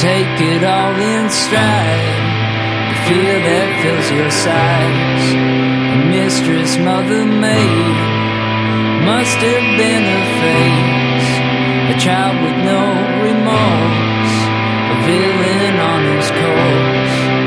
take it all in stride. The fear that fills your sides. A mistress, mother maid, must have been her face. A child with no remorse, a villain on his course.